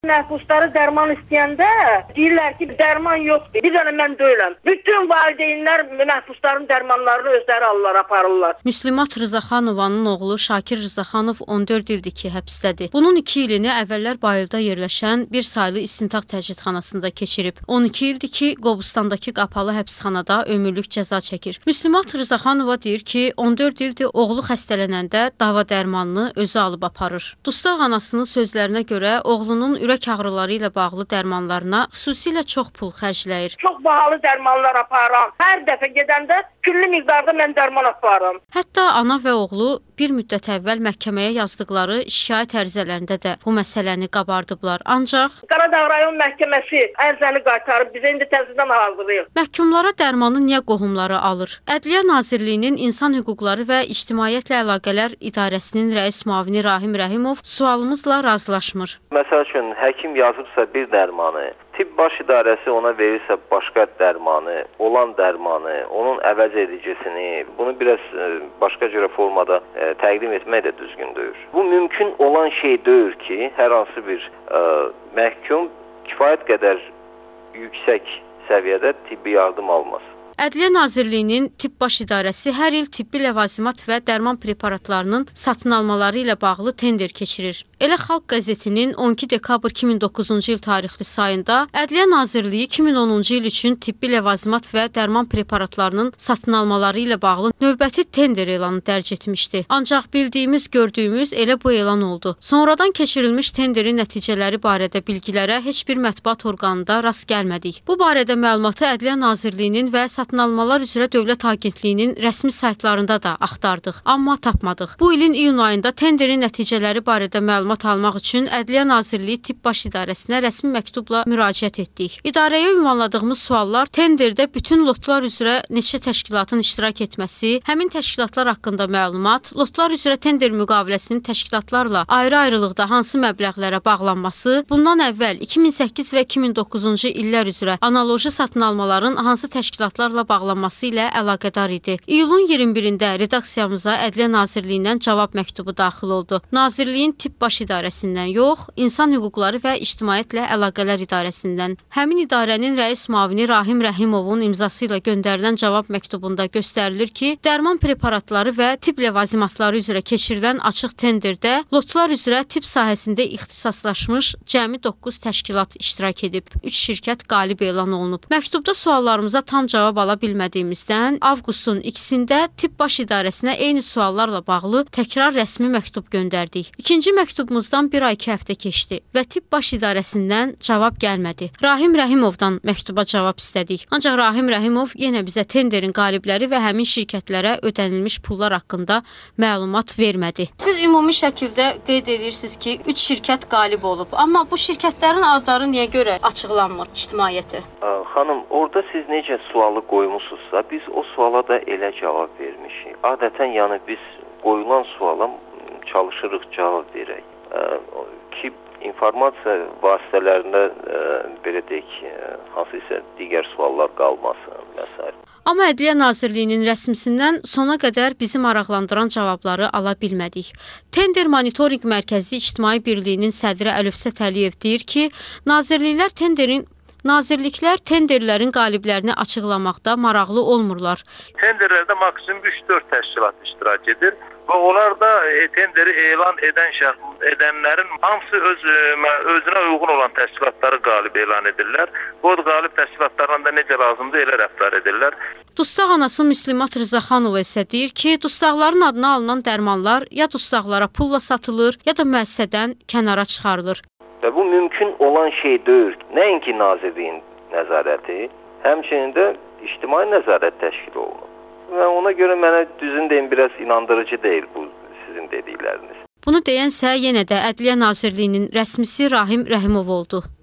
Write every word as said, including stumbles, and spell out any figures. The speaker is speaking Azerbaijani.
Məhbusları dərman istəyəndə deyirlər ki, dərman yoxdur. Bir dənə mən deyiləm. Bütün valideynlər məhbusların dərmanlarını özləri alırlar, aparırlar. Müslümat Rızaxanovanın oğlu Şakir Rızaxanov on dörd ildir ki, həbsdədir. Bunun iki ilini əvvəllər Bayılda yerləşən bir saylı istintaq təcridxanasında keçirib. on iki ildir ki, Qobustandakı qapalı həbsxanada ömürlük cəza çəkir. Müslümat Rızaxanova deyir ki, on dörd ildir oğlu xəstələnəndə dava dərmanını özü alıb aparır. Dustaq anasının sözlərinə görə oğlunun ürək ağrıları ilə bağlı dərmanlarına xüsusilə çox pul xərcləyir. Çox bahalı dərmanlar aparıram. Hər dəfə gedəndə küllü miqdarda mən dərman aparıram. Hətta ana və oğlu bir müddət əvvəl məhkəməyə yazdıqları şikayət ərizələrində də bu məsələni qabardıblar. Ancaq Qaradağ rayon məhkəməsi ərizəni qaytarıb bizə indi təzədən hazırlayır. Məhkumlara dərmanı niyə qohumları alır? Ədliyyə Nazirliyinin İnsan Hüquqları və İctimaiyyətlə Əlaqələr İdarəsinin rəis müavini Rahim Rəhimov sualımızla razılaşmır. Məsəl üçün həkim yazıbsa bir dərmanı, tibb baş idarəsi ona verirsə başqa dərmanı, olan dərmanı, onun əvəz edicisini, bunu biraz başqa cürə formada e, təqdim etmək də düzgün deyil. Bu mümkün olan şey deyil ki, hər hansı bir e, məhkum kifayət qədər yüksək səviyyədə tibbi yardım almaz. Ədliyyə Nazirliyinin Tibb Baş İdarəsi hər il tibbi ləvazimat və dərman preparatlarının satın almaları ilə bağlı tender keçirir. Elə Xalq qəzetinin on iki dekabr iki min doqquzuncu il tarixli sayında Ədliyyə Nazirliyi iki min onuncu il üçün tibbi ləvazimat və dərman preparatlarının satın almaları ilə bağlı növbəti tender elanı dərc etmişdi. Ancaq bildiyimiz, gördüyümüz elə bu elan oldu. Sonradan keçirilmiş tenderin nəticələri barədə bilgilərə heç bir mətbuat orqanında rast gəlmədik. Bu barədə məlumatı Ədliyyə Nazirliyinin və Satın almalar üzrə Dövlət Agentliyinin rəsmi saytlarında da axtardıq, amma tapmadıq. Bu ilin iyun ayında tenderin nəticələri barədə məlumat almaq üçün Ədliyyə Nazirliyi Tibb Baş İdarəsinə rəsmi məktubla müraciət etdik. İdarəyə ünvanladığımız suallar tenderdə bütün lotlar üzrə neçə təşkilatın iştirak etməsi, həmin təşkilatlar haqqında məlumat, lotlar üzrə tender müqaviləsinin təşkilatlarla ayrı-ayrılıqda hansı məbləğlərə bağlanması, bundan əvvəl iki min səkkiz və iki min doqquzuncu illər üzrə analoji satın almaların hansı təşkilatlarla bağlanması ilə əlaqədar idi. İyulun iyirmi birində redaksiyamıza Ədliyyə Nazirliyindən cavab məktubu daxil oldu. Nazirliyin Tibb Baş İdarəsindən yox, İnsan Hüquqları və İctimaiyyətlə Əlaqələr İdarəsindən. Həmin idarənin rəis müavini Rahim Rəhimovun imzası ilə göndərilən cavab məktubunda göstərilir ki, dərman preparatları və tibb ləvazimatları üzrə keçirilən açıq tenderdə lotlar üzrə tibb sahəsində ixtisaslaşmış cəmi doqquz təşkilat iştirak edib. üç şirkət qalib elan olunub. Məktubda suallarımıza tam cavab ala bilmədiyimizdən avqustun ikisində Tibb Baş İdarəsinə eyni suallarla bağlı təkrar rəsmi məktub göndərdik. İkinci məktubumuzdan bir ay iki həftə keçdi və Tibb Baş İdarəsindən cavab gəlmədi. Rahim Rəhimovdan məktuba cavab istədik. Ancaq Rahim Rəhimov yenə bizə tenderin qalibləri və həmin şirkətlərə ödənilmiş pullar haqqında məlumat vermədi. Siz ümumi şəkildə qeyd edirsiniz ki, üç şirkət qalib olub. Amma bu şirkətlərin adları niyə görə açıqlanmır ictimaiyyətə? Xanım, orada siz necə sualı qoymusunuzsa, biz o suala da elə cavab vermişik. Adətən yəni biz qoyulan suala çalışırıq cavab verək. Ki informasiya vasitələrində belə deyək, hansısa digər suallar qalmasın və s. Amma Ədliyyə Nazirliyinin rəsmisindən sona qədər bizi maraqlandıran cavabları ala bilmədik. Tender Monitorinq Mərkəzi İctimai Birliyinin sədri Əlifzət Əliyev deyir ki, nazirliklər tenderin Nazirliklər tenderlərin qaliblərini açıqlamaqda maraqlı olmurlar. Tenderlərdə maksimum üç dörd təşkilat iştirak edir və onlar da e, tenderi elan edən şəxs, edənlərin hamısı öz özünə uyğun olan təşkilatları qalib elan edirlər. Bu qalib təşkilatlarla da necə lazımdır elə rəftar edirlər. Dustaq anası Müslümat Rızaxanova isə deyir ki, dustaqların adına alınan dərmanlar ya dustaqlara pulla satılır, ya da müəssisədən kənara çıxarılır. Və bu mümkün olan şey deyil. Nəinki nazirliyin nəzarəti, həmçinin də ictimai nəzarət təşkil olunur. Və ona görə mənə düzün deyim, biraz inandırıcı deyil bu sizin dedikləriniz. Bunu deyənsə yenə də Ədliyyə Nazirliyinin rəsmisi Rahim Rəhimov oldu.